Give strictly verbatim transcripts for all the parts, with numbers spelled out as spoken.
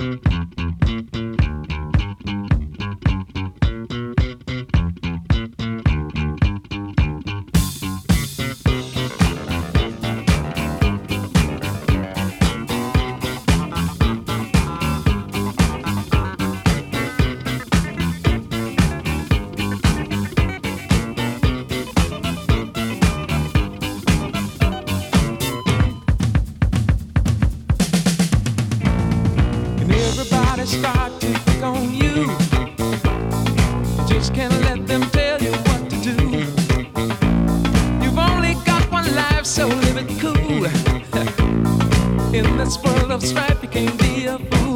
Start to pick on you. You just can't let them tell you what to do. You've only got one life, so live it cool. In this world of strife, you can't be a fool.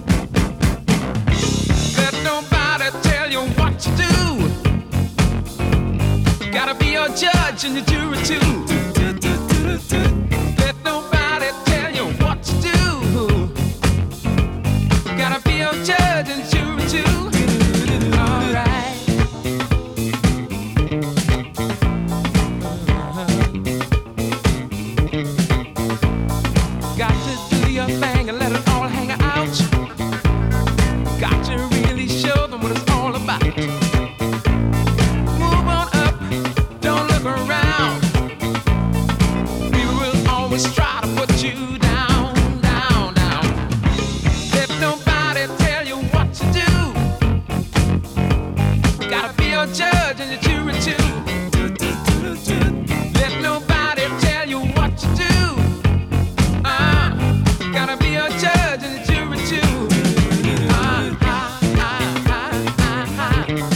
Let nobody tell you what to do. You gotta be your judge and your jury too. Let nobody tell you what to do. Gotta be your judge and jury too. Alright. Uh-huh. Got to do your thing and let it all hang out. Got to really show them what it's all about. Move on up, don't look around. People will always try to put you down, down, down. Let nobody tell you what to do. Gotta be your judge and your jury too. Let nobody tell you what to do. Uh, gotta be your judge and your jury too. Uh, uh, uh, uh, uh, uh.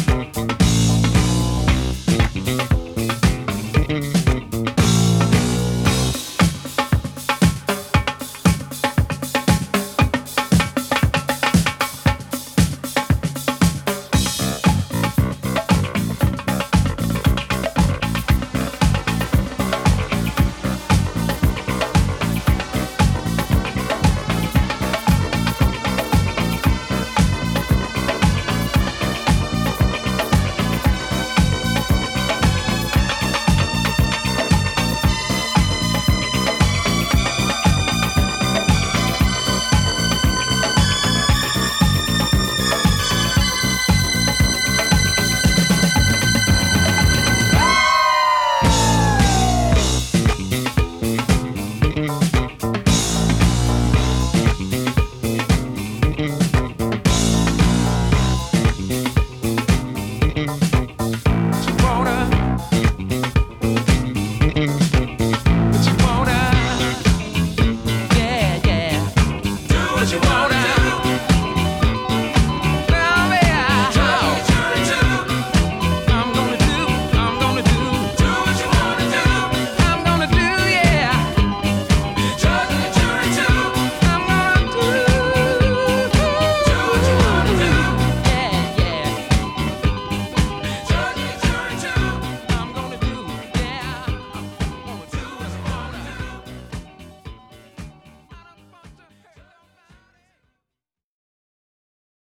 What you wanna?